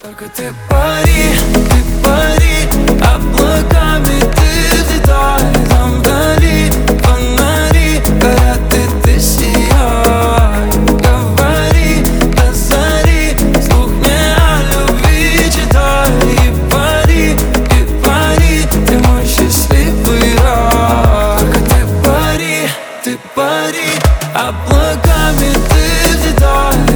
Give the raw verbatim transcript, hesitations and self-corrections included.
Только ты пари, ты пари, облаками ты взлетай. Там вдали фонари горят, и ты сияй. Говори до зари, вслух мне о любви читай. И пари, и пари, ты мой счастливый рай. Только ты пари, ты пари, облаками ты взлетай.